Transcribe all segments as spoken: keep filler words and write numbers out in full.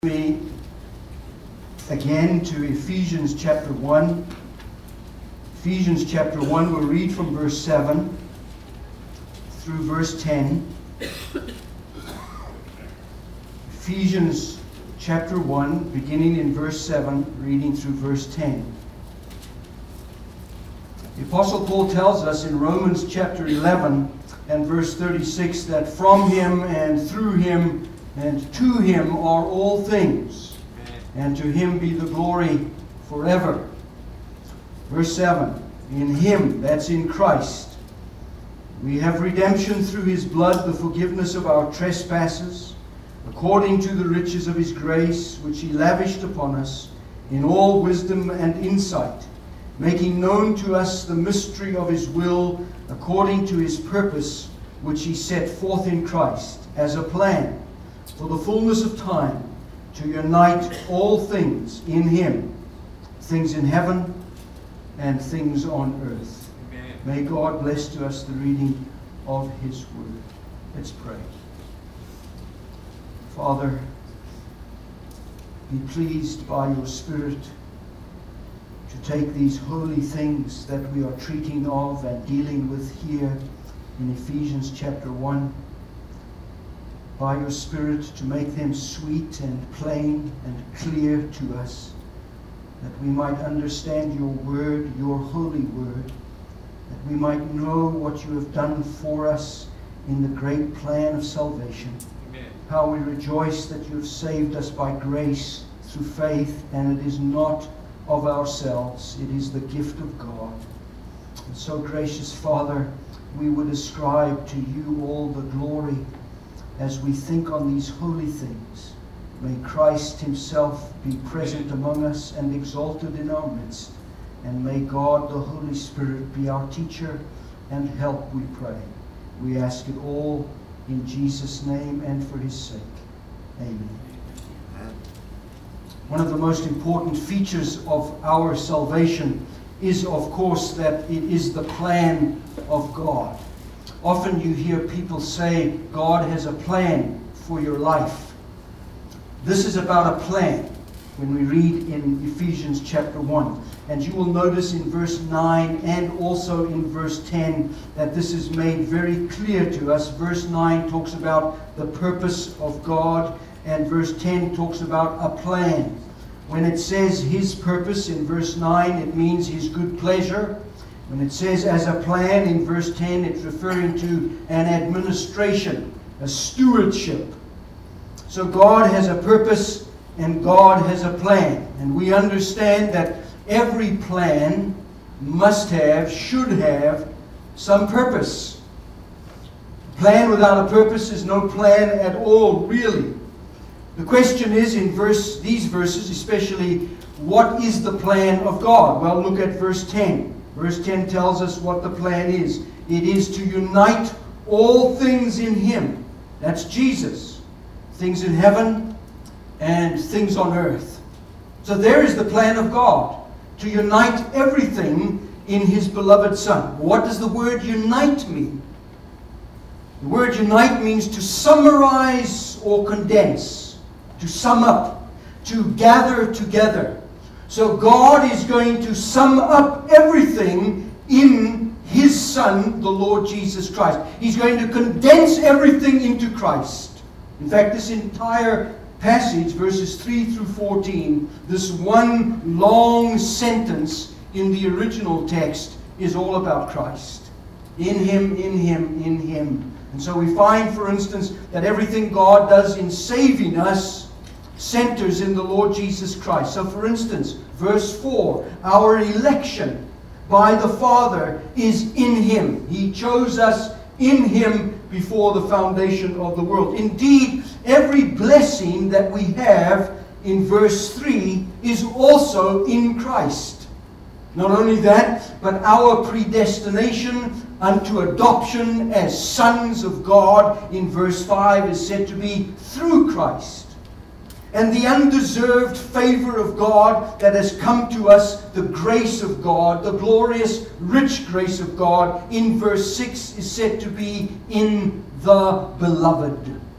Me again to Ephesians chapter one. Ephesians chapter one, we'll read from verse seven through verse ten. Ephesians chapter one, beginning in verse seven, reading through verse ten. The Apostle Paul tells us in Romans chapter eleven and verse thirty-six that from him and through him and to him are all things, and to him be the glory forever. Verse seven, in him, that's in Christ, we have redemption through his blood, the forgiveness of our trespasses, according to the riches of his grace, which he lavished upon us in all wisdom and insight, making known to us the mystery of his will, according to his purpose, which he set forth in Christ as a plan for the fullness of time, to unite all things in him, things in heaven and things on earth. Amen. May God bless to us the reading of his word. Let's pray. Father, be pleased by your Spirit to take these holy things that we are treating of and dealing with here in Ephesians chapter one, by your Spirit to make them sweet and plain and clear to us, that we might understand your word, your holy word, that we might know what you have done for us in the great plan of salvation. Amen. How we rejoice that you have saved us by grace through faith, and it is not of ourselves, it is the gift of God. And so, gracious Father, we would ascribe to you all the glory as we think on these holy things. May Christ himself be present among us and exalted in our midst. And may God, the Holy Spirit, be our teacher and help, we pray. We ask it all in Jesus' name and for his sake. Amen. One of the most important features of our salvation is, of course, that it is the plan of God. Often you hear people say, God has a plan for your life. This is about a plan when we read in Ephesians chapter one. And you will notice in verse nine and also in verse ten that this is made very clear to us. Verse nine talks about the purpose of God, and verse ten talks about a plan. When it says his purpose in verse nine, it means his good pleasure. When it says as a plan in verse ten, it's referring to an administration, a stewardship. So God has a purpose and God has a plan. And we understand that every plan must have, should have, some purpose. A plan without a purpose is no plan at all, really. The question is in verse, these verses especially, what is the plan of God? Well, look at verse ten. Verse ten tells us what the plan is. It is to unite all things in him. That's Jesus. Things in heaven and things on earth. So there is the plan of God. To unite everything in his beloved Son. What does the word unite mean? The word unite means to summarize or condense. To sum up. To gather together. So God is going to sum up everything in his Son, the Lord Jesus Christ. He's going to condense everything into Christ. In fact, this entire passage, verses three through fourteen, this one long sentence in the original text is all about Christ. In him, in him, in him. And so we find, for instance, that everything God does in saving us centers in the Lord Jesus Christ. So for instance, verse four, our election by the Father is in him. He chose us in him before the foundation of the world. Indeed, every blessing that we have in verse three is also in Christ. Not only that, but our predestination unto adoption as sons of God in verse five is said to be through Christ. And the undeserved favor of God that has come to us, the grace of God, the glorious, rich grace of God, in verse six is said to be in the beloved.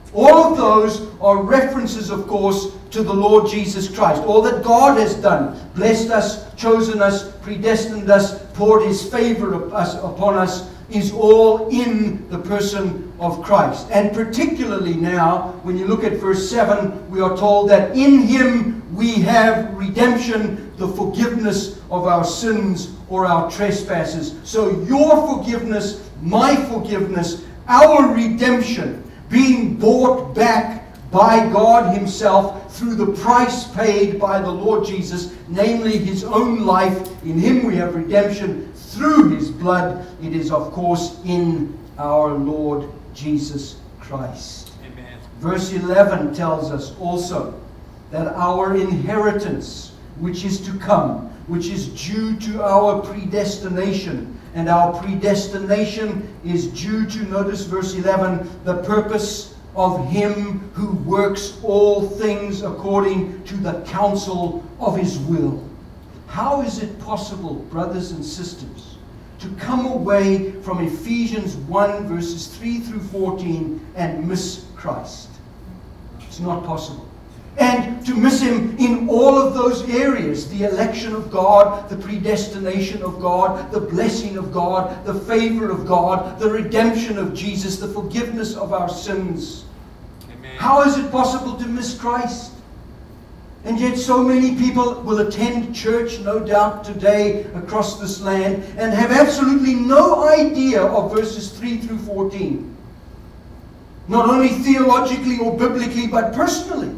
All of those are references, of course, to the Lord Jesus Christ. All that God has done, blessed us, chosen us, predestined us, poured His favor of us, upon us, is all in the person of Christ. And particularly now, when you look at verse seven, we are told that in Him we have redemption, the forgiveness of our sins or our trespasses. So your forgiveness, my forgiveness, our redemption, being bought back by God Himself through the price paid by the Lord Jesus, namely His own life. In Him we have redemption through His blood. It is, of course, in our Lord Jesus Christ. Amen. Verse eleven tells us also that our inheritance, which is to come, which is due to our predestination, and our predestination is due to, notice verse eleven, the purpose of Him who works all things according to the counsel of His will. How is it possible, brothers and sisters, to come away from Ephesians one verses three through fourteen and miss Christ? It's not possible. And to miss Him in all of those areas, the election of God, the predestination of God, the blessing of God, the favor of God, the redemption of Jesus, the forgiveness of our sins. Amen. How is it possible to miss Christ? And yet so many people will attend church, no doubt, today across this land and have absolutely no idea of verses three through fourteen. Not only theologically or biblically, but personally.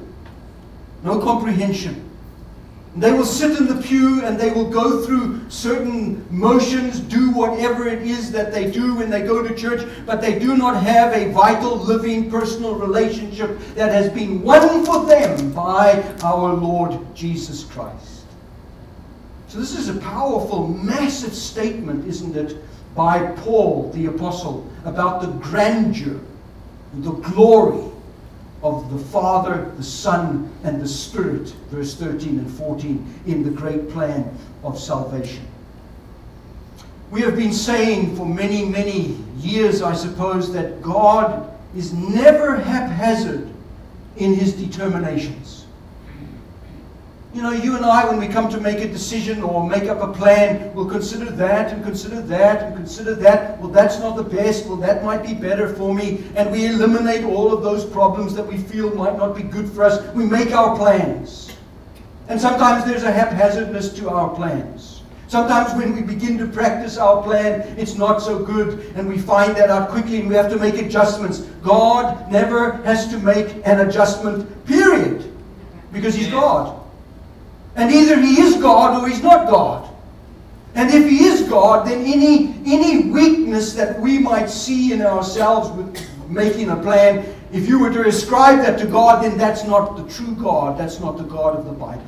No comprehension. They will sit in the pew and they will go through certain motions, do whatever it is that they do when they go to church, but they do not have a vital, living, personal relationship that has been won for them by our Lord Jesus Christ. So this is a powerful, massive statement, isn't it, by Paul the Apostle about the grandeur and the glory of the Father, the Son, and the Spirit, verse thirteen and fourteen, in the great plan of salvation. We have been saying for many, many years, I suppose, that God is never haphazard in His determinations. You know, you and I, when we come to make a decision or make up a plan, we'll consider that and consider that and consider that. Well, that's not the best. Well, that might be better for me. And we eliminate all of those problems that we feel might not be good for us. We make our plans. And sometimes there's a haphazardness to our plans. Sometimes when we begin to practice our plan, it's not so good, and we find that out quickly and we have to make adjustments. God never has to make an adjustment, period, because He's God. And either He is God or He's not God. And if He is God, then any, any weakness that we might see in ourselves with making a plan, if you were to ascribe that to God, then that's not the true God. That's not the God of the Bible.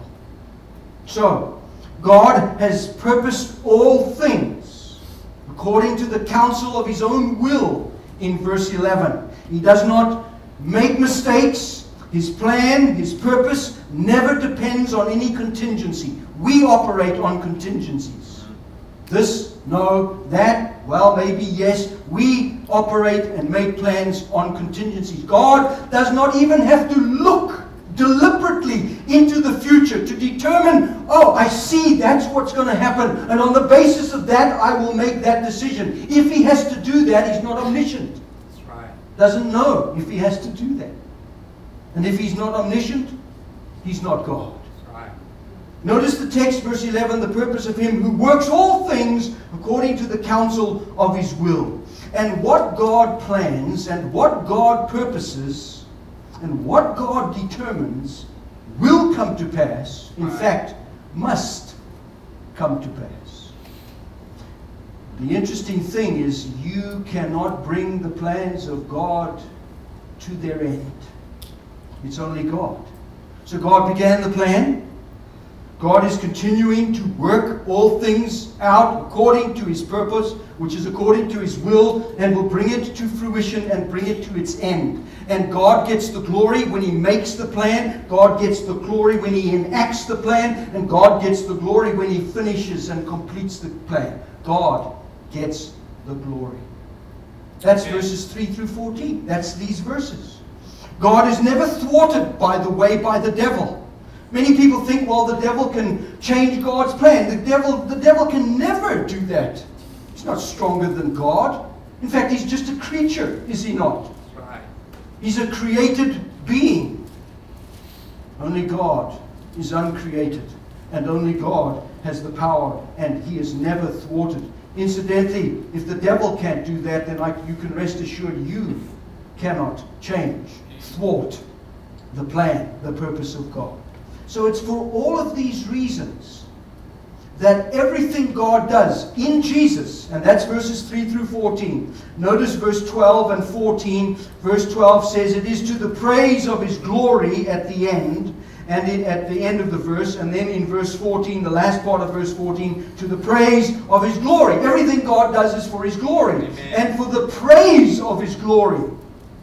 So, God has purposed all things according to the counsel of His own will in verse eleven. He does not make mistakes. His plan, His purpose, never depends on any contingency. We operate on contingencies. This, no, that, well, maybe, yes. We operate and make plans on contingencies. God does not even have to look deliberately into the future to determine, oh, I see that's what's going to happen, and on the basis of that, I will make that decision. If He has to do that, He's not omniscient. That's right. Doesn't know if He has to do that. And if He's not omniscient, He's not God. That's right. Notice the text, verse eleven, the purpose of Him who works all things according to the counsel of His will. And what God plans and what God purposes and what God determines will come to pass, in right. fact, must come to pass. The interesting thing is you cannot bring the plans of God to their end. It's only God. So God began the plan. God is continuing to work all things out according to His purpose, which is according to His will, and will bring it to fruition and bring it to its end. And God gets the glory when He makes the plan. God gets the glory when He enacts the plan. And God gets the glory when He finishes and completes the plan. God gets the glory. That's verses three through fourteen. That's these verses. God is never thwarted, by the way, by the devil. Many people think, well, the devil can change God's plan. The devil, the devil can never do that. He's not stronger than God. In fact, he's just a creature, is he not? Right. He's a created being. Only God is uncreated, and only God has the power, and he is never thwarted. Incidentally, if the devil can't do that, then I, you can rest assured you cannot change, thwart the plan, the purpose of God. So it's for all of these reasons that everything God does in Jesus, and that's verses three through fourteen. Notice verse twelve and fourteen. Verse twelve says, it is to the praise of his glory at the end, and in, at the end of the verse, and then in verse fourteen, the last part of verse fourteen, to the praise of his glory. Everything God does is for his glory. Amen. And for the praise of his glory.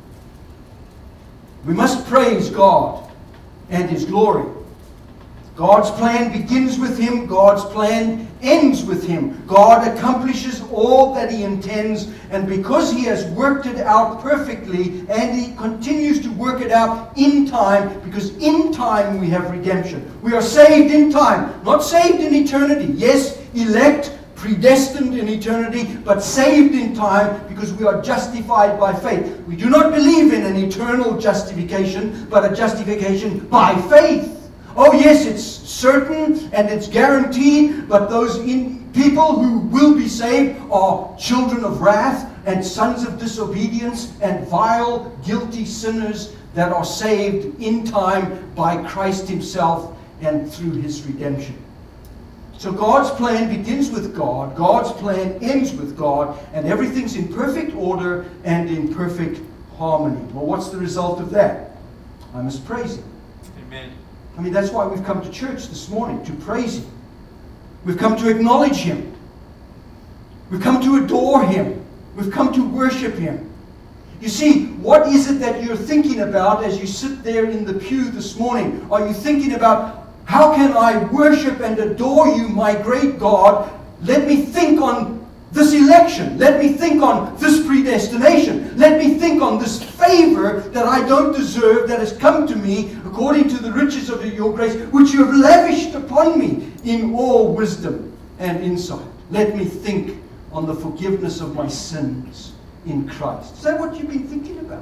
We must praise God and his glory. God's plan begins with him. God's plan ends with him. God accomplishes all that he intends. And because he has worked it out perfectly, and he continues to work it out in time, because in time we have redemption. We are saved in time, not saved in eternity. Yes, elect, predestined in eternity, but saved in time because we are justified by faith. We do not believe in an eternal justification, but a justification by faith. Oh yes, it's certain and it's guaranteed, but those in people who will be saved are children of wrath and sons of disobedience and vile, guilty sinners that are saved in time by Christ himself and through his redemption. So God's plan begins with God, God's plan ends with God, and everything's in perfect order and in perfect harmony. Well, what's the result of that? I must praise him. Amen. I mean, that's why we've come to church this morning, to praise him. We've come to acknowledge him. We've come to adore him. We've come to worship him. You see, what is it that you're thinking about as you sit there in the pew this morning? Are you thinking about, how can I worship and adore you, my great God? Let me think on this election. Let me think on this predestination. Let me think on this favor that I don't deserve, that has come to me according to the riches of your grace, which you have lavished upon me in all wisdom and insight. Let me think on the forgiveness of my sins in Christ. Is that what you've been thinking about?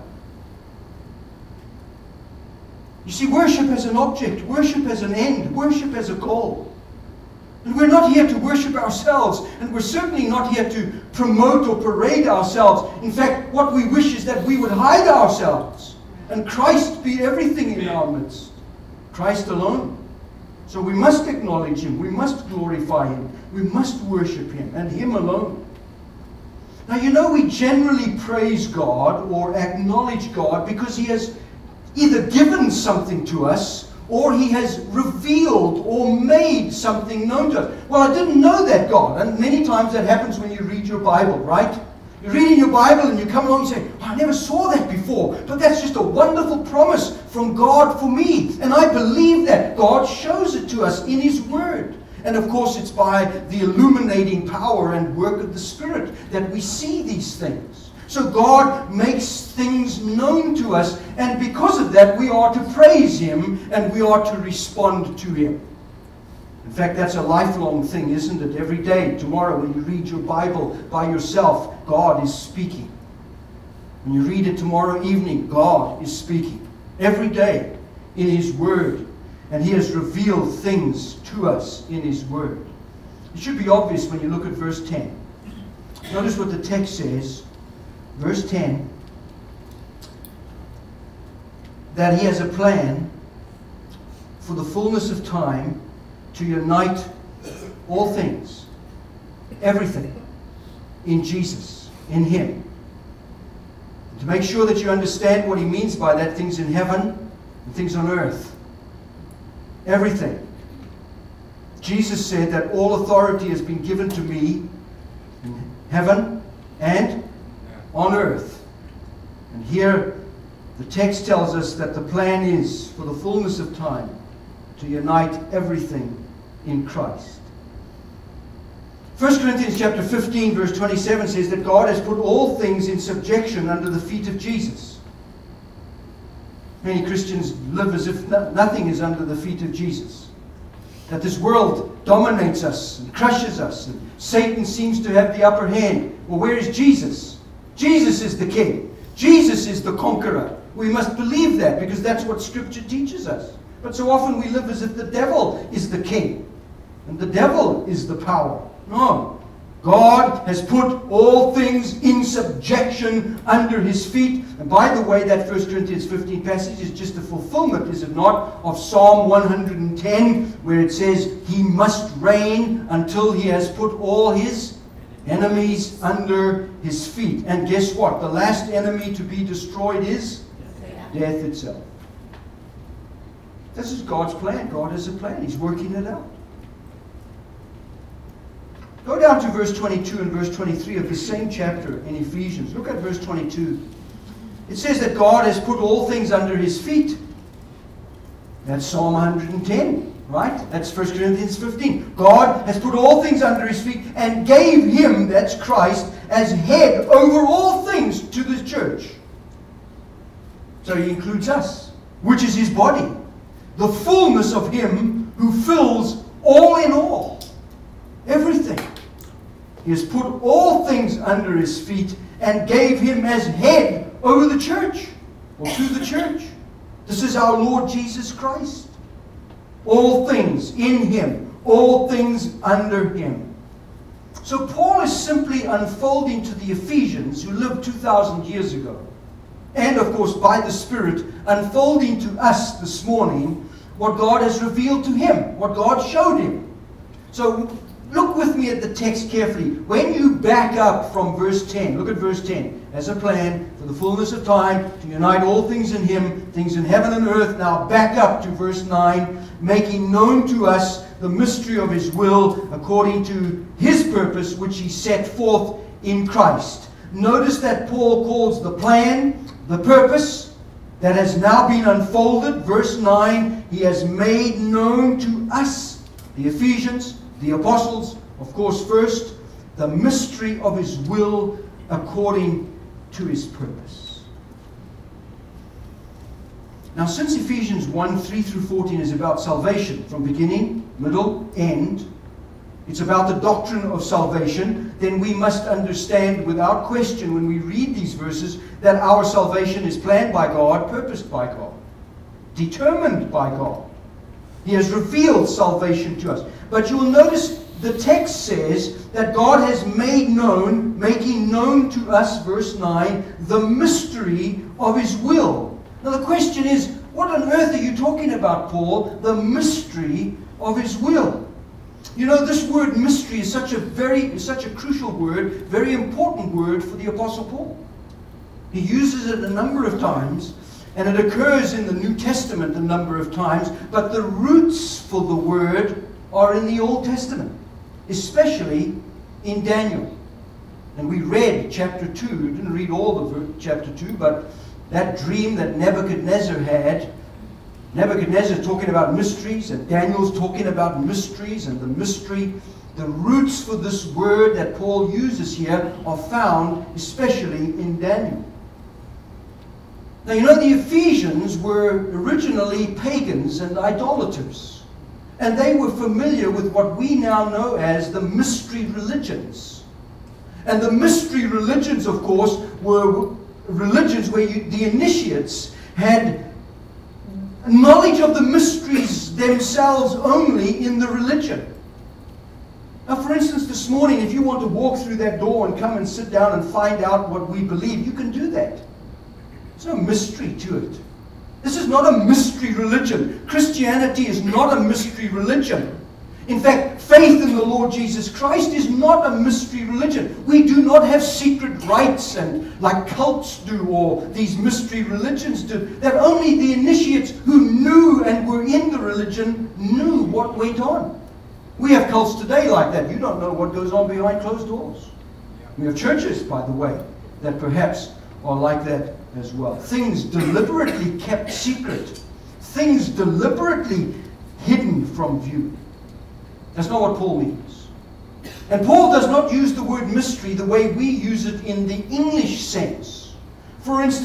You see, worship as an object, worship as an end, worship as a goal. And we're not here to worship ourselves, and we're certainly not here to promote or parade ourselves. In fact, what we wish is that we would hide ourselves, and Christ be everything in our midst. Christ alone. So we must acknowledge him, we must glorify him, we must worship him, and him alone. Now, you know, we generally praise God or acknowledge God because he has either given something to us, or he has revealed or made something known to us. Well, I didn't know that, God. And many times that happens when you read your Bible, right? You're reading your Bible and you come along and say, oh, I never saw that before. But that's just a wonderful promise from God for me. And I believe that. God shows it to us in his word. And of course, it's by the illuminating power and work of the Spirit that we see these things. So God makes things known to us, and because of that we are to praise him and we are to respond to him. In fact, that's a lifelong thing, isn't it? Every day, tomorrow when you read your Bible by yourself, God is speaking. When you read it tomorrow evening, God is speaking. Every day in his word. And he has revealed things to us in his word. It should be obvious when you look at verse ten. Notice what the text says. Verse ten, that he has a plan for the fullness of time to unite all things, everything, in Jesus, in him. And to make sure that you understand what he means by that, things in heaven and things on earth. Everything. Jesus said that all authority has been given to me in heaven and on earth. And here the text tells us that the plan is for the fullness of time to unite everything in Christ. First Corinthians chapter fifteen verse twenty-seven says that God has put all things in subjection under the feet of Jesus. Many Christians live as if no, nothing is under the feet of Jesus. That this world dominates us and crushes us, and Satan seems to have the upper hand. Well, where is Jesus? Jesus is the king. Jesus is the conqueror. We must believe that, because that's what Scripture teaches us. But so often we live as if the devil is the king and the devil is the power. No. God has put all things in subjection under his feet. And by the way, that First Corinthians fifteen passage is just a fulfillment, is it not, of Psalm one hundred ten, where it says, he must reign until he has put all his enemies under his feet. And guess what? The last enemy to be destroyed is death itself. This is God's plan. God has a plan. He's working it out. Go down to verse twenty-two and verse twenty-three of the same chapter in Ephesians. Look at verse twenty-two. It says that God has put all things under his feet. That's Psalm one hundred ten, right? That's First Corinthians fifteen. God has put all things under his feet and gave him, that's Christ, as head over all things to the church. So he includes us, which is his body. The fullness of him who fills all in all. Everything. He has put all things under his feet and gave him as head over the church, or to the church. This is our Lord Jesus Christ. All things in him, all things under him. So Paul is simply unfolding to the Ephesians who lived two thousand years ago, and of course by the Spirit, unfolding to us this morning what God has revealed to him, what God showed him. So look with me at the text carefully. When you back up from verse ten, look at verse ten. As a plan for the fullness of time to unite all things in him, things in heaven and earth. Now back up to verse nine. Making known to us the mystery of his will according to his purpose which he set forth in Christ. Notice that Paul calls the plan, the purpose that has now been unfolded. Verse nine, he has made known to us, the Ephesians, the apostles, of course first, the mystery of his will according to his purpose. Now since Ephesians one, three through fourteen is about salvation from beginning, middle, end, it's about the doctrine of salvation, then we must understand without question when we read these verses that our salvation is planned by God, purposed by God, determined by God. He has revealed salvation to us. But you'll notice the text says that God has made known, making known to us, verse nine, the mystery of his will. Now the question is, what on earth are you talking about, Paul? The mystery of his will. You know, this word mystery is such a very, such a crucial word, very important word for the Apostle Paul. He uses it a number of times. And it occurs in the New Testament a number of times, but the roots for the word are in the Old Testament, especially in Daniel. And we read chapter two, we didn't read all of chapter two, but that dream that Nebuchadnezzar had, Nebuchadnezzar talking about mysteries, and Daniel's talking about mysteries, and the mystery, the roots for this word that Paul uses here are found especially in Daniel. Now, you know, the Ephesians were originally pagans and idolaters. And they were familiar with what we now know as the mystery religions. And the mystery religions, of course, were religions where you, the initiates had knowledge of the mysteries themselves only in the religion. Now, for instance, this morning, if you want to walk through that door and come and sit down and find out what we believe, you can do that. There's no mystery to it. This is not a mystery religion. Christianity is not a mystery religion. In fact, faith in the Lord Jesus Christ is not a mystery religion. We do not have secret rites and like cults do, or these mystery religions do. That only the initiates who knew and were in the religion knew what went on. We have cults today like that. You don't know what goes on behind closed doors. We have churches, by the way, that perhaps are like that as well. Things deliberately kept secret. Things deliberately hidden from view. That's not what Paul means. And Paul does not use the word mystery the way we use it in the English sense. For instance,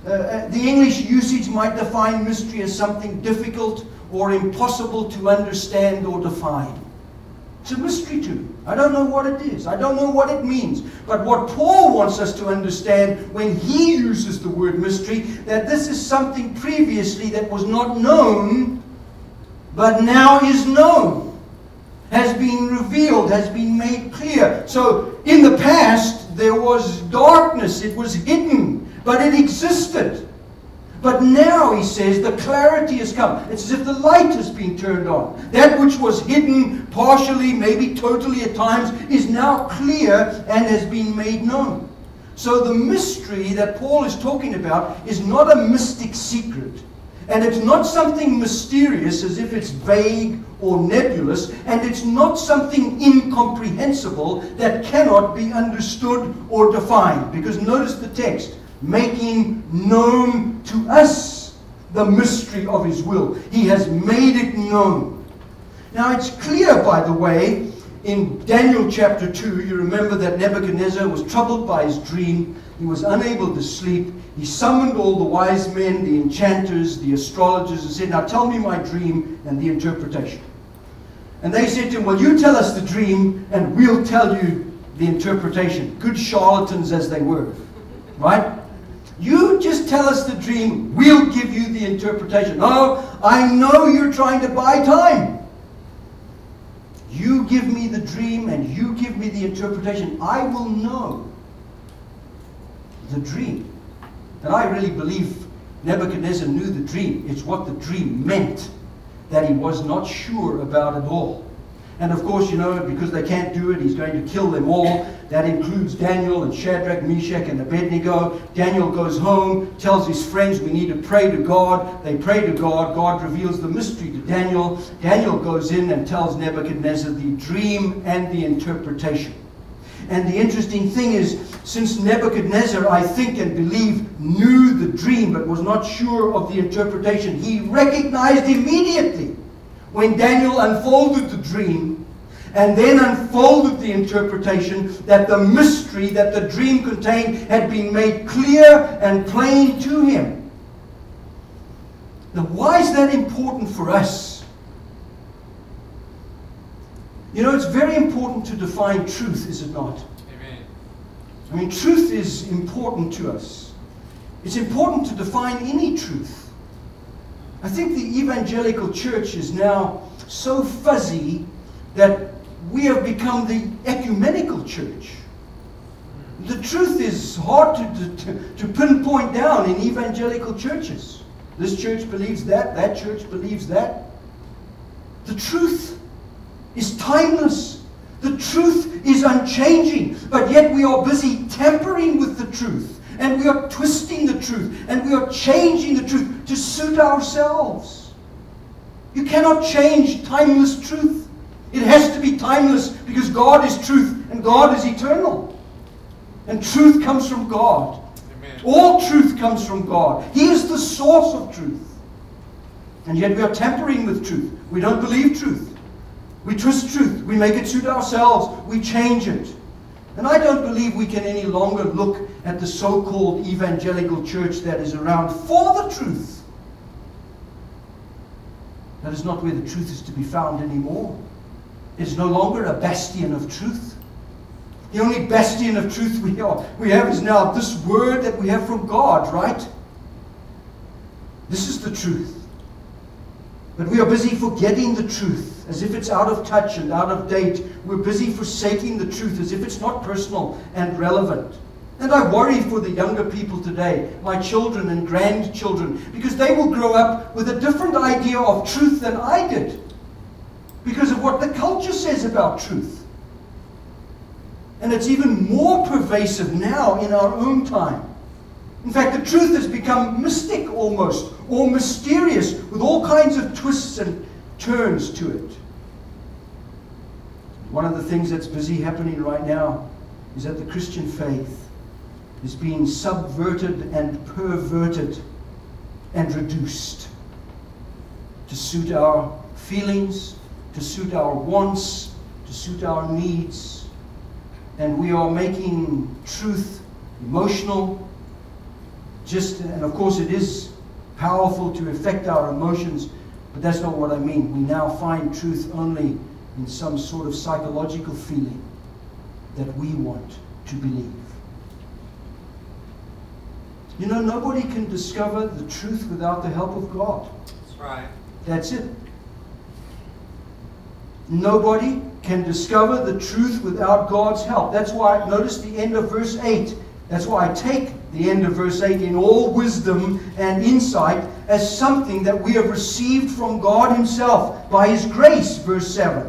uh, the English usage might define mystery as something difficult or impossible to understand or define. It's a mystery to me. I don't know what it is. I don't know what it means. But what Paul wants us to understand when he uses the word mystery, that this is something previously that was not known, but now is known, has been revealed, has been made clear. So in the past, there was darkness. It was hidden, but it existed. But now, he says, the clarity has come. It's as if the light has been turned on. That which was hidden partially, maybe totally at times, is now clear and has been made known. So the mystery that Paul is talking about is not a mystic secret. And it's not something mysterious as if it's vague or nebulous. And it's not something incomprehensible that cannot be understood or defined. Because notice the text. Making known to us the mystery of his will. He has made it known. Now it's clear, by the way, in Daniel chapter two, you remember that Nebuchadnezzar was troubled by his dream. He was unable to sleep. He summoned all the wise men, the enchanters, the astrologers, and said, now tell me my dream and the interpretation. And they said to him, well, you tell us the dream and we'll tell you the interpretation. Good charlatans as they were. Right? You just tell us the dream, we'll give you the interpretation. No, I know you're trying to buy time. You give me the dream and you give me the interpretation. I will know the dream. And I really believe Nebuchadnezzar knew the dream. It's what the dream meant that he was not sure about at all. And of course, you know, because they can't do it, he's going to kill them all. That includes Daniel and Shadrach, Meshach, and Abednego. Daniel goes home, tells his friends, we need to pray to God. They pray to God. God reveals the mystery to Daniel. Daniel goes in and tells Nebuchadnezzar the dream and the interpretation. And the interesting thing is, since Nebuchadnezzar, I think and believe, knew the dream but was not sure of the interpretation, he recognized immediately when Daniel unfolded the dream and then unfolded the interpretation that the mystery that the dream contained had been made clear and plain to him. Now, why is that important for us? You know, it's very important to define truth, is it not? Amen. I mean, truth is important to us. It's important to define any truth. I think the evangelical church is now so fuzzy that we have become the ecumenical church. The truth is hard to, to, to pinpoint down in evangelical churches. This church believes that, that church believes that. The truth is timeless. The truth is unchanging. But yet we are busy tampering with the truth. And we are twisting the truth. And we are changing the truth to suit ourselves. You cannot change timeless truth. It has to be timeless because God is truth and God is eternal. And truth comes from God. Amen. All truth comes from God. He is the source of truth. And yet we are tampering with truth. We don't believe truth. We twist truth. We make it suit ourselves. We change it. And I don't believe we can any longer look at the so-called evangelical church that is around for the truth. That is not where the truth is to be found anymore. It is no longer a bastion of truth. The only bastion of truth we, are, we have is now this word that we have from God, right? This is the truth. But we are busy forgetting the truth, as if it's out of touch and out of date. We're busy forsaking the truth, as if it's not personal and relevant. And I worry for the younger people today, my children and grandchildren, because they will grow up with a different idea of truth than I did, because of what the culture says about truth. And it's even more pervasive now in our own time. In fact, the truth has become mystic almost, or mysterious, with all kinds of twists and turns to it. One of the things that's busy happening right now is that the Christian faith is being subverted and perverted and reduced to suit our feelings, to suit our wants, to suit our needs. And we are making truth emotional, just, and of course it is powerful to affect our emotions, but that's not what I mean. We now find truth only in some sort of psychological feeling that we want to believe. You know, nobody can discover the truth without the help of God. That's right. That's it. Nobody can discover the truth without God's help. That's why, notice the end of verse eight. That's why I take the end of verse eight, in all wisdom and insight, as something that we have received from God Himself by His grace, verse seven.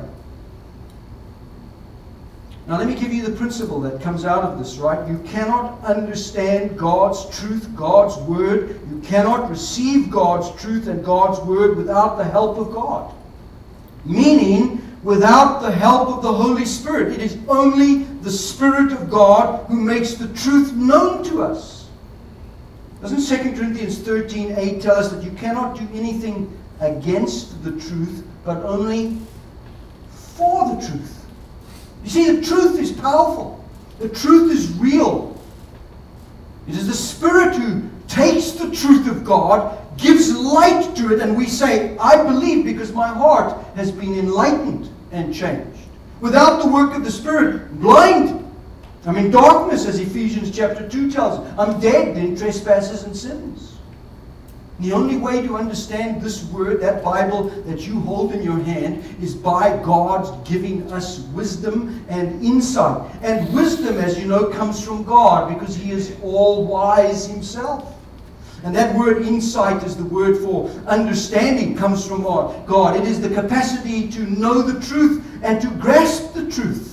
Now let me give you the principle that comes out of this, right? You cannot understand God's truth, God's Word. You cannot receive God's truth and God's Word without the help of God. Meaning, without the help of the Holy Spirit. It is only the Spirit of God who makes the truth known to us. Doesn't Second Corinthians thirteen eight tell us that you cannot do anything against the truth, but only for the truth? You see, the truth is powerful. The truth is real. It is the Spirit who takes the truth of God, gives light to it, and we say, I believe because my heart has been enlightened and changed. Without the work of the Spirit, blind. I'm in darkness, as Ephesians chapter two tells us. I'm dead in trespasses and sins. The only way to understand this word, that Bible that you hold in your hand, is by God's giving us wisdom and insight. And wisdom, as you know, comes from God because He is all-wise Himself. And that word insight is the word for understanding, comes from God. It is the capacity to know the truth and to grasp the truth.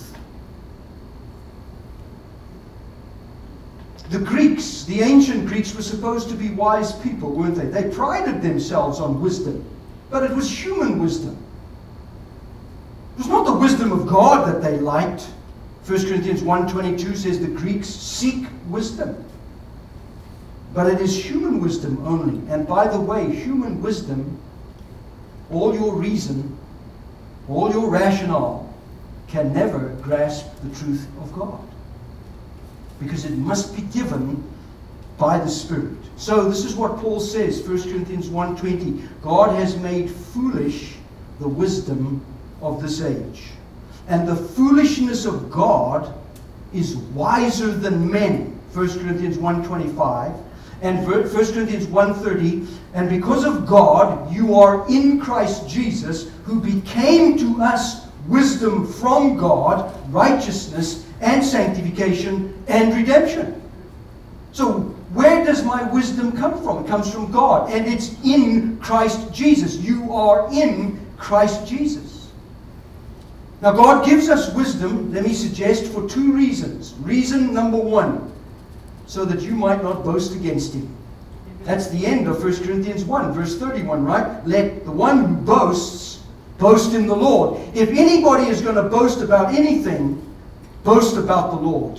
The Greeks, the ancient Greeks, were supposed to be wise people, weren't they? They prided themselves on wisdom, but it was human wisdom. It was not the wisdom of God that they liked. First Corinthians one twenty-two says the Greeks seek wisdom. But it is human wisdom only. And by the way, human wisdom, all your reason, all your rationale, can never grasp the truth of God. Because it must be given by the Spirit. So this is what Paul says, First Corinthians one twenty. God has made foolish the wisdom of this age. And the foolishness of God is wiser than men. First Corinthians one twenty-five. And First Corinthians one thirty. And because of God, you are in Christ Jesus, who became to us wisdom from God, righteousness, and sanctification, and redemption. So, where does my wisdom come from? It comes from God, and it's in Christ Jesus. You are in Christ Jesus. Now, God gives us wisdom, let me suggest, for two reasons. Reason number one, so that you might not boast against Him. That's the end of First Corinthians one, verse thirty-one, right? Let the one who boasts, boast in the Lord. If anybody is going to boast about anything, boast about the Lord.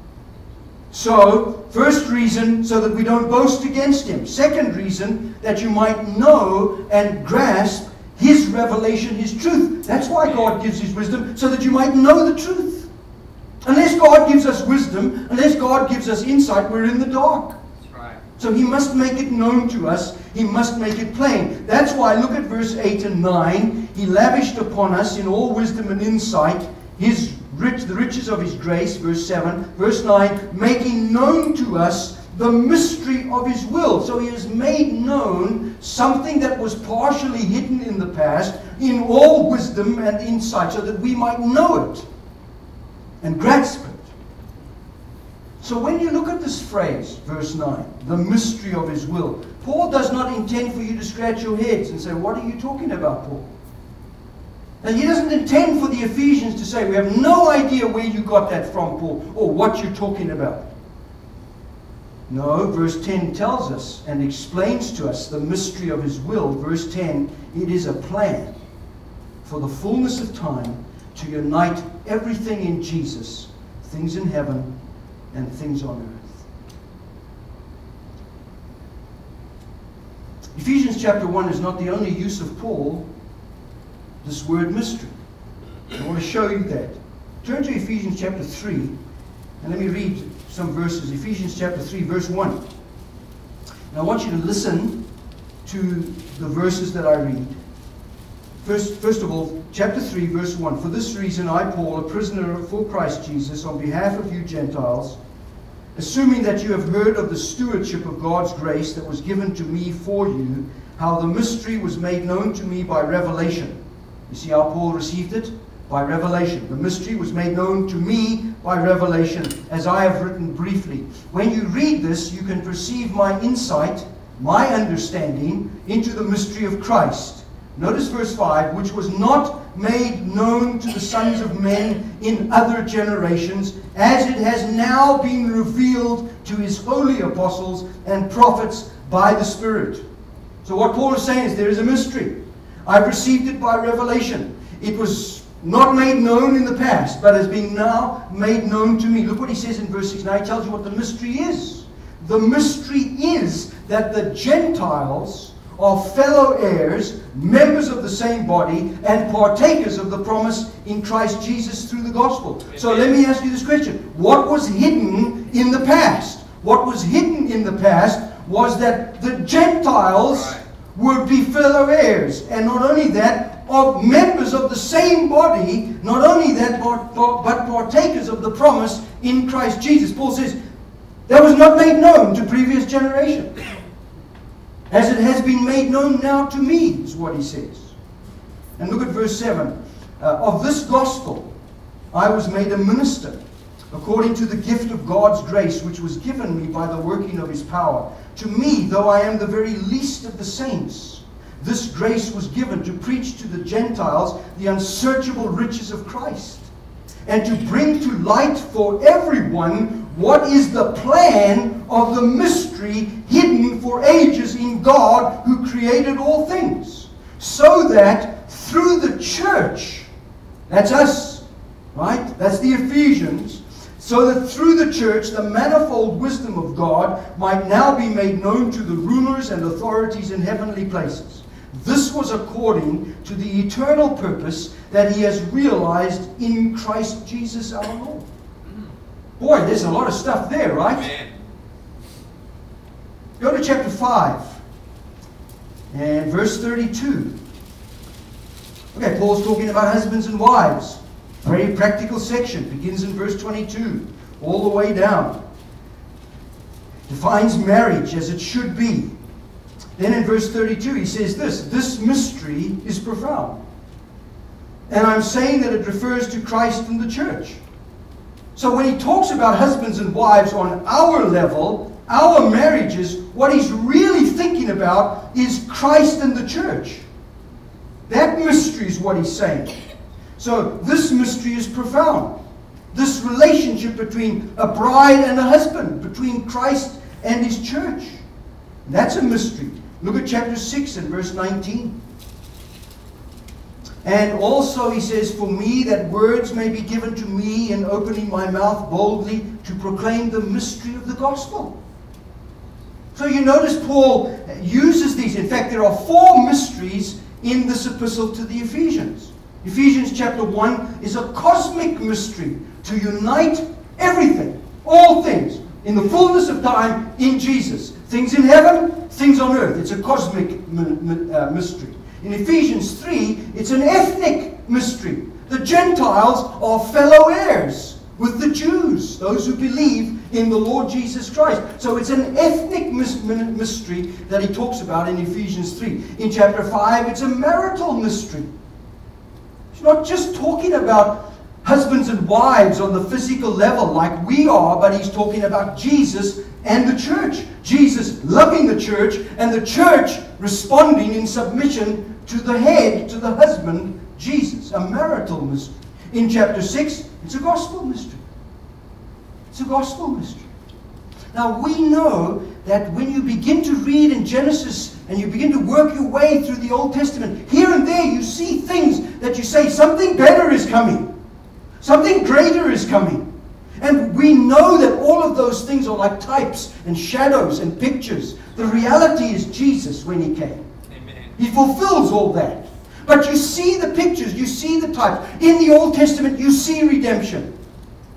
So, first reason, so that we don't boast against Him. Second reason, that you might know and grasp His revelation, His truth. That's why God gives His wisdom, so that you might know the truth. Unless God gives us wisdom, unless God gives us insight, we're in the dark. That's right. So He must make it known to us. He must make it plain. That's why, look at verse eight and nine. He lavished upon us in all wisdom and insight His rich, the riches of His grace, verse seven. Verse nine, making known to us the mystery of His will. So He has made known something that was partially hidden in the past in all wisdom and insight, so that we might know it and grasp it. So when you look at this phrase, verse nine, the mystery of His will, Paul does not intend for you to scratch your heads and say, what are you talking about, Paul? And he doesn't intend for the Ephesians to say, we have no idea where you got that from, Paul, or what you're talking about. No, verse ten tells us and explains to us the mystery of His will. Verse ten, it is a plan for the fullness of time to unite everything in Jesus, things in heaven and things on earth. Ephesians chapter one is not the only use of Paul, this word mystery. I want to show you that. Turn to Ephesians chapter three, and let me read some verses. Ephesians chapter three, verse one. And I want you to listen to the verses that I read. First, first of all, chapter three, verse one. For this reason, I, Paul, a prisoner for Christ Jesus, on behalf of you Gentiles, assuming that you have heard of the stewardship of God's grace that was given to me for you, how the mystery was made known to me by revelation. You see how Paul received it? By revelation. The mystery was made known to me by revelation, as I have written briefly. When you read this, you can perceive my insight, my understanding into the mystery of Christ. Notice verse five, which was not made known to the sons of men in other generations, as it has now been revealed to his holy apostles and prophets by the Spirit. So what Paul is saying is there is a mystery. I've received it by revelation. It was not made known in the past, but has been now made known to me. Look what he says in verse six. Now he tells you what the mystery is. The mystery is that the Gentiles are fellow heirs, members of the same body, and partakers of the promise in Christ Jesus through the gospel. So let me ask you this question. What was hidden in the past? What was hidden in the past was that the Gentiles would be fellow heirs. And not only that, of members of the same body, not only that, but, but partakers of the promise in Christ Jesus. Paul says, that was not made known to previous generations, as it has been made known now to me, is what he says. And look at verse seven. Uh, of this gospel I was made a minister, according to the gift of God's grace, which was given me by the working of his power. To me, though I am the very least of the saints, this grace was given to preach to the Gentiles the unsearchable riches of Christ, and to bring to light for everyone what is the plan of the mystery hidden for ages in God who created all things, so that through the church, that's us, right? That's the Ephesians, so that through the church the manifold wisdom of God might now be made known to the rulers and authorities in heavenly places. This was according to the eternal purpose that he has realized in Christ Jesus our Lord. Boy, there's a lot of stuff there, right? Amen. Go to chapter five and verse thirty-two. Okay, Paul's talking about husbands and wives. Very practical section. Begins in verse twenty-two, all the way down. Defines marriage as it should be. Then in verse thirty-two he says this, this mystery is profound. And I'm saying that it refers to Christ and the church. So when he talks about husbands and wives on our level, our marriages, what he's really thinking about is Christ and the church. That mystery is what he's saying. So this mystery is profound. This relationship between a bride and a husband, between Christ and his church. That's a mystery. Look at chapter six and verse nineteen. And also he says, for me that words may be given to me in opening my mouth boldly to proclaim the mystery of the gospel. So you notice Paul uses these. In fact, there are four mysteries in this epistle to the Ephesians. Ephesians chapter one is a cosmic mystery to unite everything, all things, in the fullness of time in Jesus. Things in heaven, things on earth. It's a cosmic uh, mystery. In Ephesians three, it's an ethnic mystery. The Gentiles are fellow heirs with the Jews, those who believe in the Lord Jesus Christ. So it's an ethnic mystery that he talks about in Ephesians three. In chapter five, it's a marital mystery. He's not just talking about husbands and wives on the physical level like we are, but he's talking about Jesus and the church. Jesus loving the church, and the church responding in submission to the head, to the husband, Jesus. A marital mystery. In chapter six, it's a gospel mystery. It's a gospel mystery. Now we know that when you begin to read in Genesis and you begin to work your way through the Old Testament, here and there you see things that you say, something better is coming. Something greater is coming. And we know that all of those things are like types and shadows and pictures. The reality is Jesus when he came. Amen. He fulfills all that. But you see the pictures, you see the types. In the Old Testament, you see redemption.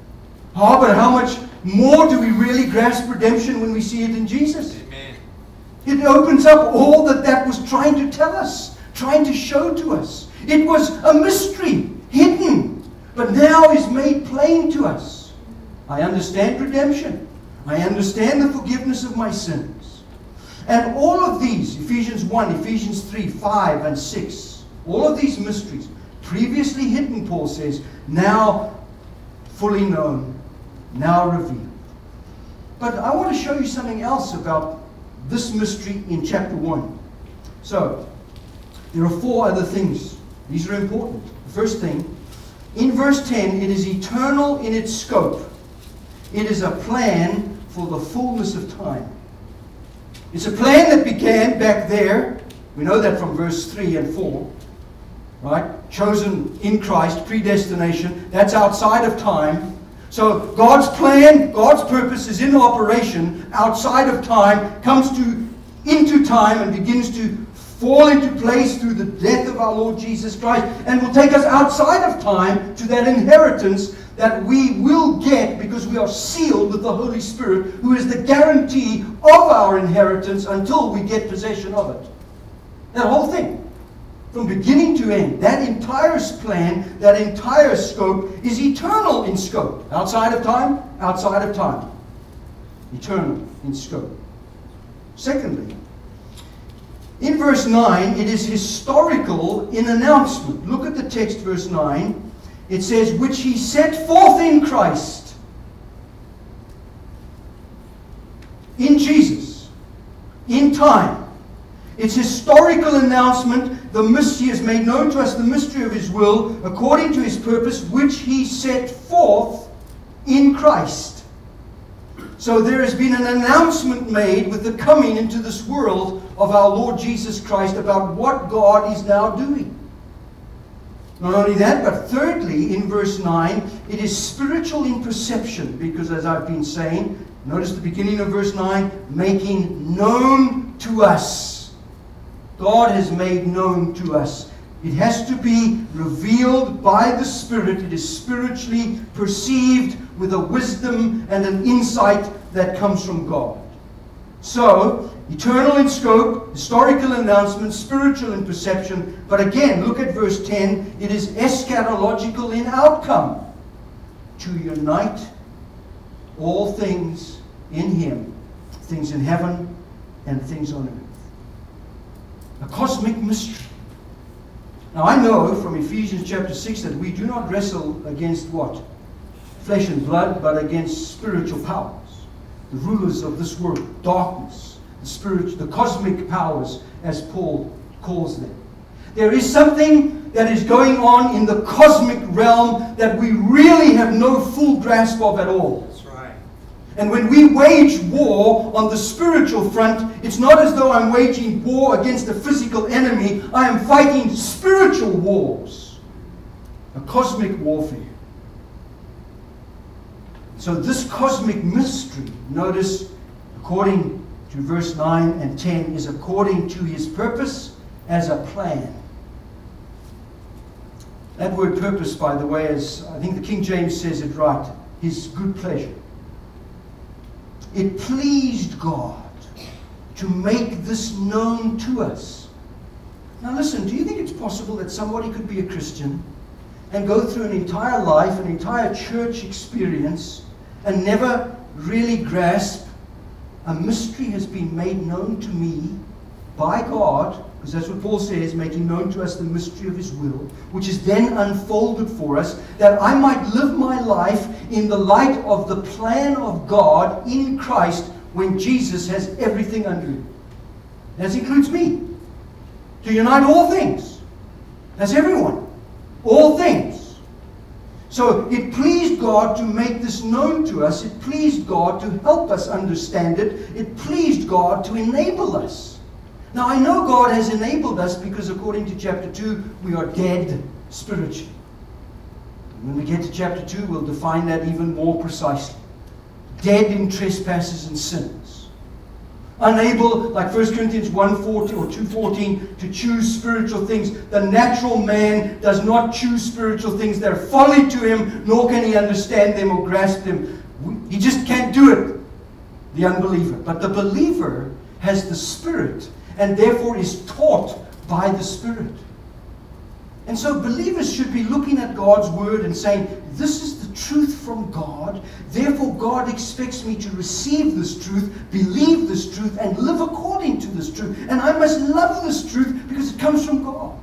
Oh, but how much more do we really grasp redemption when we see it in Jesus? Amen. It opens up all that that was trying to tell us, trying to show to us. It was a mystery, hidden, but now is made plain to us. I understand redemption. I understand the forgiveness of my sins. And all of these, Ephesians one, Ephesians three, five, and six, all of these mysteries, previously hidden, Paul says, now fully known, now revealed. But I want to show you something else about this mystery in chapter one. So, there are four other things. These are important. The first thing, in verse ten, it is eternal in its scope. It is a plan for the fullness of time. It's a plan that began back there. We know that from verse three and four. Right? Chosen in Christ, predestination. That's outside of time. So God's plan, God's purpose is in operation outside of time, comes to into time and begins to fall into place through the death of our Lord Jesus Christ, and will take us outside of time to that inheritance that we will get because we are sealed with the Holy Spirit, who is the guarantee of our inheritance until we get possession of it. That whole thing. From beginning to end, that entire plan, that entire scope is eternal in scope. Outside of time, outside of time. Eternal in scope. Secondly, in verse nine, it is historical in announcement. Look at the text, verse nine. It says, which he set forth in Christ. In Jesus. In time. It's historical announcement. The mystery has made known to us the mystery of his will, according to his purpose, which he set forth in Christ. So there has been an announcement made with the coming into this world of our Lord Jesus Christ about what God is now doing. Not only that, but thirdly, in verse nine, it is spiritual in perception, because as I've been saying, notice the beginning of verse nine, making known to us. God has made known to us. It has to be revealed by the Spirit. It is spiritually perceived with a wisdom and an insight that comes from God. So, eternal in scope, historical announcement, spiritual in perception. But again, look at verse ten. It is eschatological in outcome. To unite all things in Him. Things in heaven and things on earth. A cosmic mystery. Now I know from Ephesians chapter six that we do not wrestle against what? Flesh and blood, but against spiritual powers. The rulers of this world, darkness, the spiritual, the cosmic powers, as Paul calls them. There is something that is going on in the cosmic realm that we really have no full grasp of at all. That's right. And when we wage war on the spiritual front, it's not as though I'm waging war against a physical enemy. I am fighting spiritual wars. A cosmic warfare. So this cosmic mystery, notice, according to verse nine and ten, is according to his purpose as a plan. That word purpose, by the way, is, I think the King James says it right, his good pleasure. It pleased God to make this known to us. Now listen, do you think it's possible that somebody could be a Christian and go through an entire life, an entire church experience, and never really grasp a mystery has been made known to me by God, because that's what Paul says, making known to us the mystery of his will, which is then unfolded for us, that I might live my life in the light of the plan of God in Christ when Jesus has everything under him. That includes me. To unite all things. That's everyone. All things. So it pleased God to make this known to us. It pleased God to help us understand it. It pleased God to enable us. Now I know God has enabled us because according to chapter two, we are dead spiritually. When we get to chapter two, we'll define that even more precisely. Dead in trespasses and sins. Unable, like First Corinthians one fourteen or two fourteen, to choose spiritual things. The natural man does not choose spiritual things. They're folly to him, nor can he understand them or grasp them. He just can't do it, the unbeliever. But the believer has the Spirit and therefore is taught by the Spirit. And so believers should be looking at God's Word and saying, this is the truth from God. Therefore God expects me to receive this truth, believe this truth, and live according to this truth. And I must love this truth because it comes from God.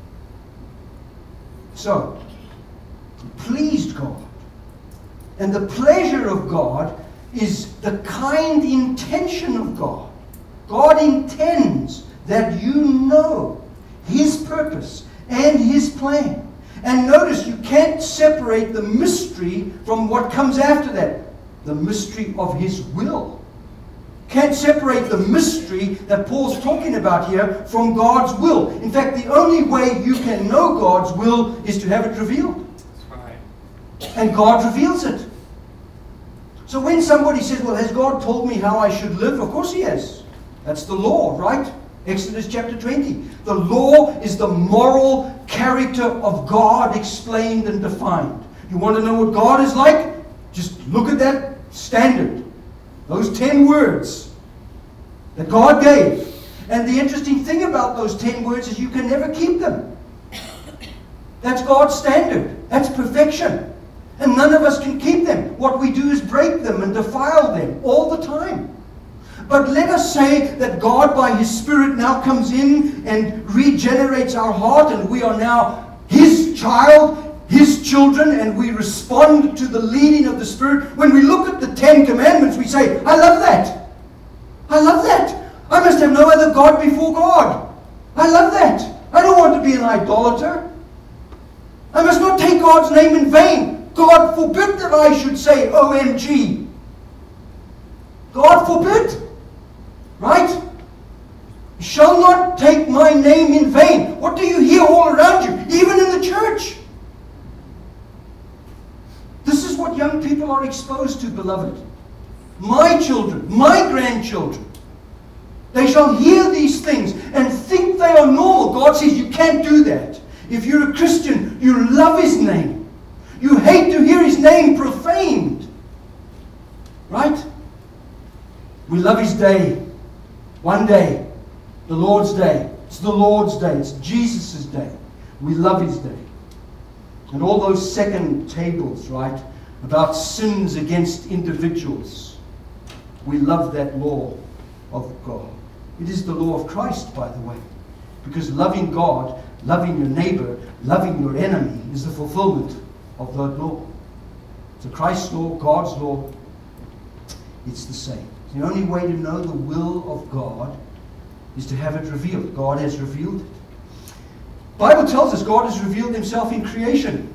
So, it pleased God. And the pleasure of God is the kind intention of God. God intends that you know His purpose and His plan. And notice, you can't separate the mystery from what comes after that. The mystery of His will. Can't separate the mystery that Paul's talking about here from God's will. In fact, the only way you can know God's will is to have it revealed. That's right. And God reveals it. So when somebody says, well, has God told me how I should live? Of course He has. That's the law, right? Exodus chapter twenty. The law is the moral character of God explained and defined. You want to know what God is like? Just look at that standard. Those ten words that God gave. And the interesting thing about those ten words is you can never keep them. That's God's standard. That's perfection. And none of us can keep them. What we do is break them and defile them all the time. But let us say that God by His Spirit now comes in and regenerates our heart, and we are now His child, His children, and we respond to the leading of the Spirit. When we look at the Ten Commandments, we say, I love that. I love that. I must have no other God before God. I love that. I don't want to be an idolater. I must not take God's name in vain. God forbid that I should say O M G. God forbid. Right? You shall not take my name in vain. What do you hear all around you? Even in the church. This is what young people are exposed to, beloved. My children, my grandchildren, they shall hear these things and think they are normal. God says you can't do that. If you're a Christian, you love His name. You hate to hear His name profaned. Right? We love His day. One day. The Lord's day. It's the Lord's day. It's Jesus' day. We love His day. And all those second tables, right, about sins against individuals. We love that law of God. It is the law of Christ, by the way. Because loving God, loving your neighbor, loving your enemy is the fulfillment of that law. So Christ's law, God's law, it's the same. The only way to know the will of God is to have it revealed. God has revealed it. The Bible tells us God has revealed Himself in creation.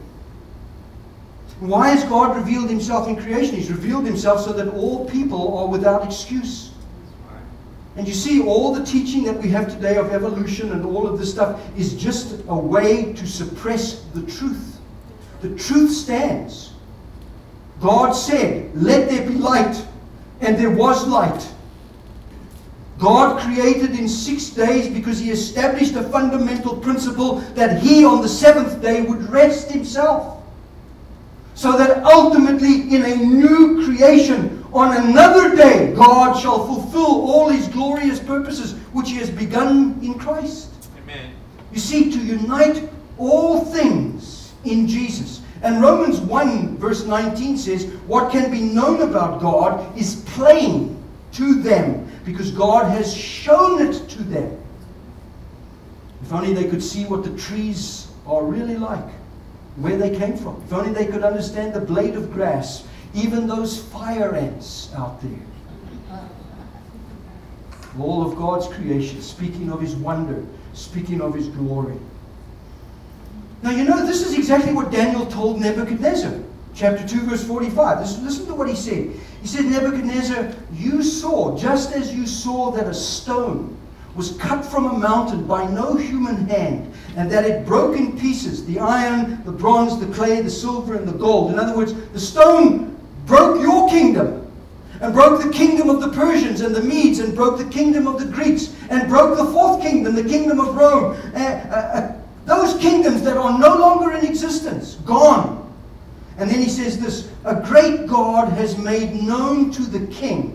Why has God revealed Himself in creation? He's revealed Himself so that all people are without excuse. And you see, all the teaching that we have today of evolution and all of this stuff is just a way to suppress the truth. The truth stands. God said, let there be light. And there was light. God created in six days because He established a fundamental principle that He on the seventh day would rest Himself. So that ultimately in a new creation, on another day, God shall fulfill all His glorious purposes which He has begun in Christ. Amen. You see, to unite all things in Jesus. And Romans one verse nineteen says, what can be known about God is plain to them, because God has shown it to them. If only they could see what the trees are really like, where they came from. If only they could understand the blade of grass, even those fire ants out there. All of God's creation, speaking of His wonder, speaking of His glory. Now you know, this is exactly what Daniel told Nebuchadnezzar. Chapter two, verse forty-five. Listen, listen to what he said. He said, Nebuchadnezzar, you saw, just as you saw that a stone was cut from a mountain by no human hand, and that it broke in pieces, the iron, the bronze, the clay, the silver, and the gold. In other words, the stone broke your kingdom, and broke the kingdom of the Persians and the Medes, and broke the kingdom of the Greeks, and broke the fourth kingdom, the kingdom of Rome. Uh, uh, uh, those kingdoms that are no longer in existence, gone. And then he says this, a great God has made known to the king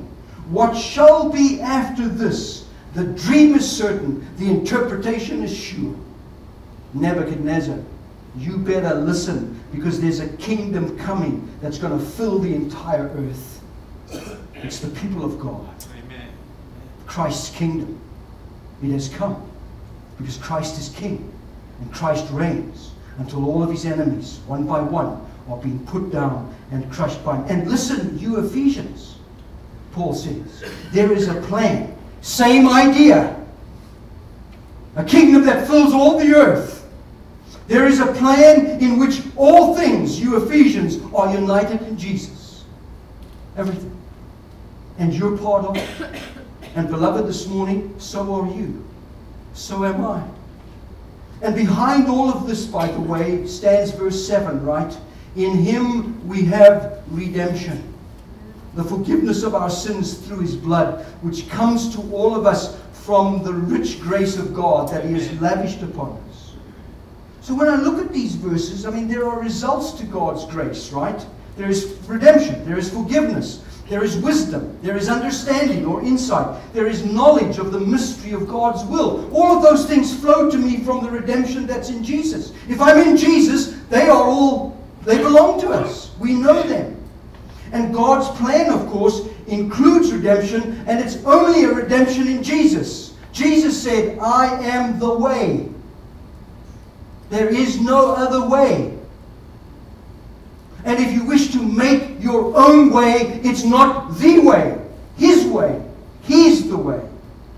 what shall be after this? The dream is certain, the interpretation is sure. Nebuchadnezzar, you better listen, because there's a kingdom coming that's going to fill the entire earth. It's the people of God. Amen. Christ's kingdom. It has come because Christ is king and Christ reigns until all of his enemies, one by one, are being put down and crushed by him. And listen, you Ephesians, Paul says, there is a plan. Same idea. A kingdom that fills all the earth. There is a plan in which all things, you Ephesians, are united in Jesus. Everything. And you're part of it. And beloved, this morning, so are you. So am I. And behind all of this, by the way, stands verse seven, right? In him we have redemption. The forgiveness of our sins through his blood, which comes to all of us from the rich grace of God that he has lavished upon us. So when I look at these verses, I mean, there are results to God's grace, right? There is redemption, there is forgiveness, there is wisdom, there is understanding or insight, there is knowledge of the mystery of God's will. All of those things flow to me from the redemption that's in Jesus. If I'm in Jesus, they are all, they belong to us. We know them. And God's plan, of course, includes redemption, and it's only a redemption in Jesus. Jesus said, I am the way. There is no other way. And if you wish to make your own way, it's not the way. His way. He's the way.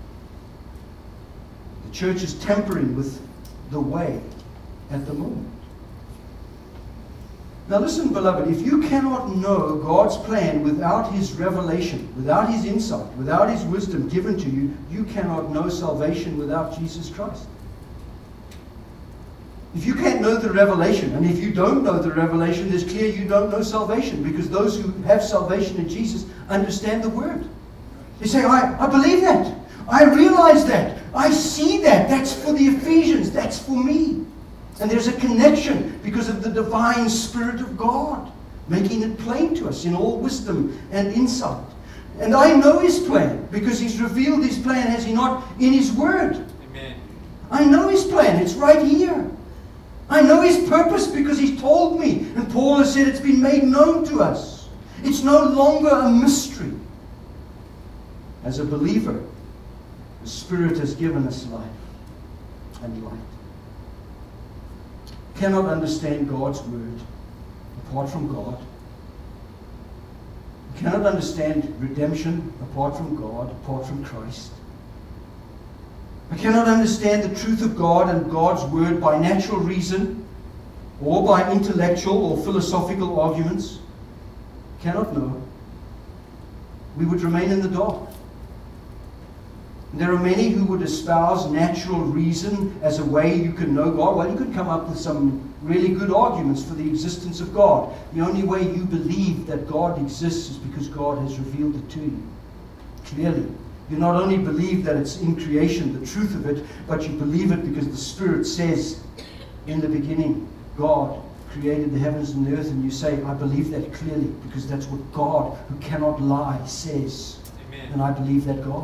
The church is tampering with the way at the moment. Now listen, beloved, if you cannot know God's plan without his revelation, without his insight, without his wisdom given to you, you cannot know salvation without Jesus Christ. If you can't know the revelation, and if you don't know the revelation, it's clear you don't know salvation, because those who have salvation in Jesus understand the Word. They say, I, I believe that. I realize that. I see that. That's for the Ephesians. That's for me. And there's a connection because of the divine Spirit of God, making it plain to us in all wisdom and insight. And I know his plan, because he's revealed his plan, has he not, in his Word. Amen. I know his plan. It's right here. I know his purpose because he's told me. And Paul has said it's been made known to us. It's no longer a mystery. As a believer, the Spirit has given us life and light. Cannot understand God's Word apart from God. You cannot understand redemption apart from God, apart from Christ. I cannot understand the truth of God and God's Word by natural reason or by intellectual or philosophical arguments. Cannot know. We would remain in the dark. And there are many who would espouse natural reason as a way you can know God. Well, you could come up with some really good arguments for the existence of God. The only way you believe that God exists is because God has revealed it to you. Clearly. You not only believe that it's in creation, the truth of it, but you believe it because the Spirit says, in the beginning, God created the heavens and the earth, and you say, I believe that clearly, because that's what God, who cannot lie, says. Amen. And I believe that God.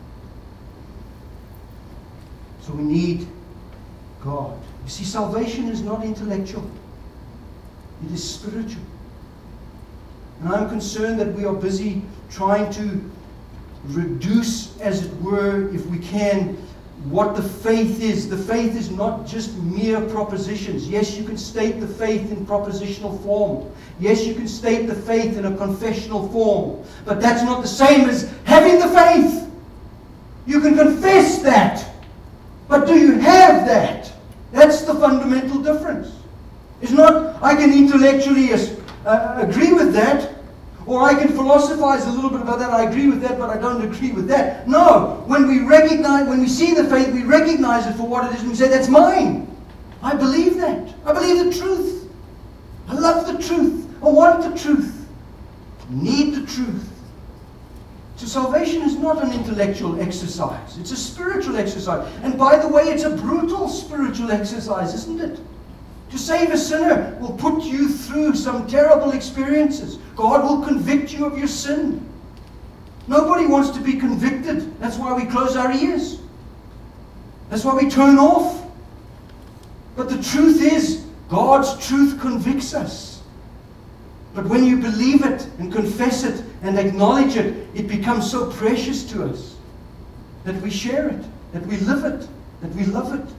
So we need God. You see, salvation is not intellectual. It is spiritual. And I'm concerned that we are busy trying to reduce, as it were, if we can, what the faith is. The faith is not just mere propositions. Yes, you can state the faith in propositional form. Yes, you can state the faith in a confessional form. But that's not the same as having the faith. You can confess that. But do you have that? That's the fundamental difference. It's not, I can intellectually uh, agree with that, or I can philosophize a little bit about that. I agree with that, but I don't agree with that. No. When we recognize, when we see the faith, we recognize it for what it is, and we say, that's mine. I believe that. I believe the truth. I love the truth. I want the truth. I need the truth. So salvation is not an intellectual exercise. It's a spiritual exercise. And by the way, it's a brutal spiritual exercise, isn't it? To save a sinner will put you through some terrible experiences. God will convict you of your sin. Nobody wants to be convicted. That's why we close our ears. That's why we turn off. But the truth is, God's truth convicts us. But when you believe it and confess it and acknowledge it, it becomes so precious to us that we share it, that we live it, that we love it.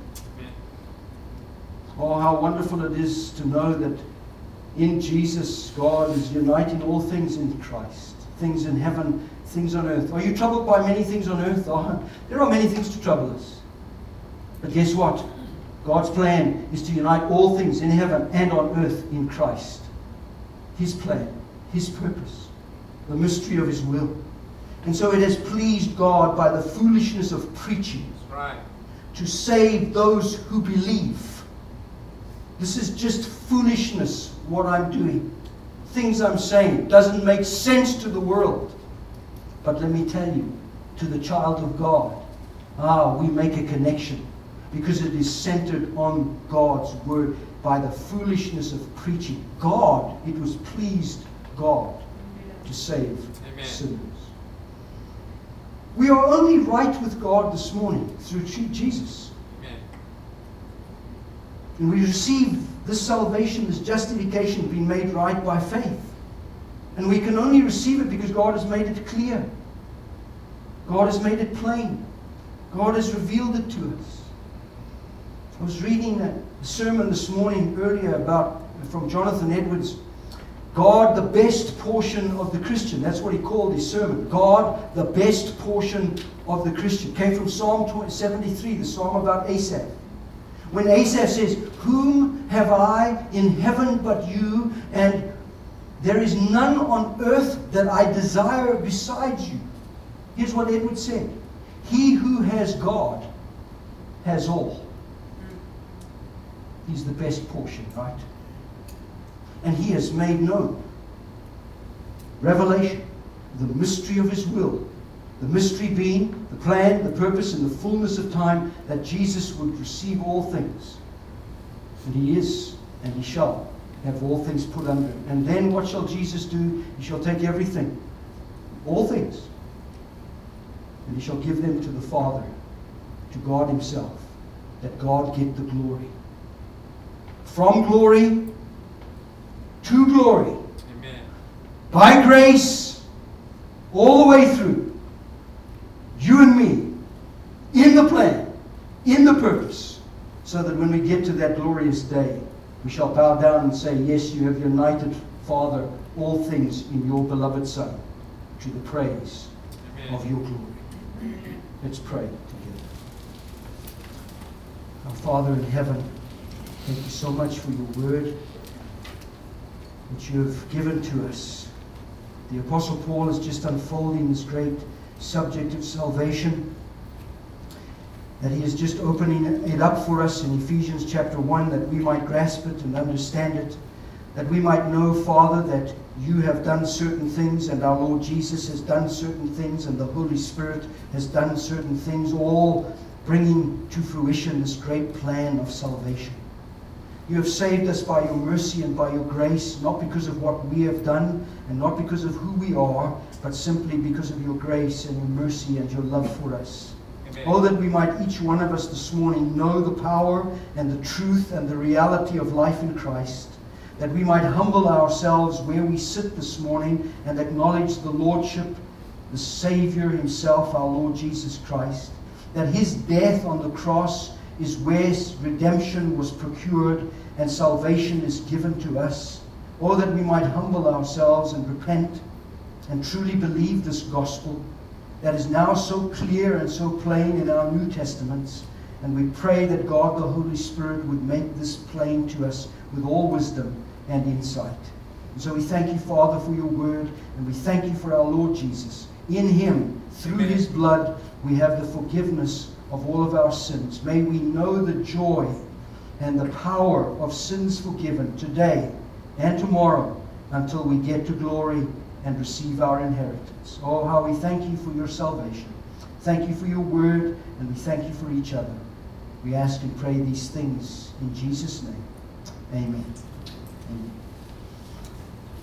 Oh, how wonderful it is to know that in Jesus, God is uniting all things in Christ. Things in heaven, things on earth. Are you troubled by many things on earth? Oh, there are many things to trouble us. But guess what? God's plan is to unite all things in heaven and on earth in Christ. His plan, His purpose, the mystery of His will. And so it has pleased God by the foolishness of preaching right. to save those who believe. This is just foolishness, what I'm doing. Things I'm saying doesn't make sense to the world. But let me tell you, to the child of God, ah, we make a connection because it is centered on God's word by the foolishness of preaching. God, it was pleased God to save Amen. Sinners. We are only right with God this morning through Jesus. Amen. And we receive this salvation, this justification being made right by faith. And we can only receive it because God has made it clear. God has made it plain. God has revealed it to us. I was reading a sermon this morning earlier about from Jonathan Edwards. God, the best portion of the Christian. That's what he called his sermon. God, the best portion of the Christian. Came from Psalm seventy-three, the psalm about Asaph. When Asaph says, "Whom have I in heaven but you, and there is none on earth that I desire besides you." Here's what Edward said. He who has God has all. He's the best portion, right? And He has made known revelation, the mystery of His will. The mystery being the plan, the purpose, and the fullness of time that Jesus would receive all things. And He is, and He shall have all things put under Him. And then what shall Jesus do? He shall take everything, all things, and He shall give them to the Father, to God Himself, that God get the glory. From glory to glory. Amen. By grace, all the way through. You and me, in the plan, in the purpose, so that when we get to that glorious day, we shall bow down and say, yes, you have united, Father, all things in your beloved Son, to the praise Amen. Of your glory. Let's pray together. Our Father in heaven, thank you so much for your word that you have given to us. The Apostle Paul is just unfolding this great subject of salvation, that he is just opening it up for us in Ephesians chapter one, that we might grasp it and understand it, that we might know, Father, that you have done certain things, and our Lord Jesus has done certain things, and the Holy Spirit has done certain things, all bringing to fruition this great plan of salvation. You have saved us by your mercy and by your grace, not because of what we have done and not because of who we are, but simply because of your grace and your mercy and your love for us. Amen. Oh, that we might, each one of us this morning, know the power and the truth and the reality of life in Christ, that we might humble ourselves where we sit this morning and acknowledge the Lordship, the Savior Himself, our Lord Jesus Christ, that His death on the cross is where redemption was procured and salvation is given to us. Oh, that we might humble ourselves and repent and truly believe this gospel that is now so clear and so plain in our New Testaments. And we pray that God the Holy Spirit would make this plain to us with all wisdom and insight. And so we thank you, Father, for your word, and we thank you for our Lord Jesus. In Him, through Amen. His blood, we have the forgiveness of all of our sins. May we know the joy and the power of sins forgiven today and tomorrow until we get to glory and receive our inheritance. Oh, how we thank you for your salvation. Thank you for your word, and we thank you for each other. We ask and pray these things in Jesus' name. Amen. Amen.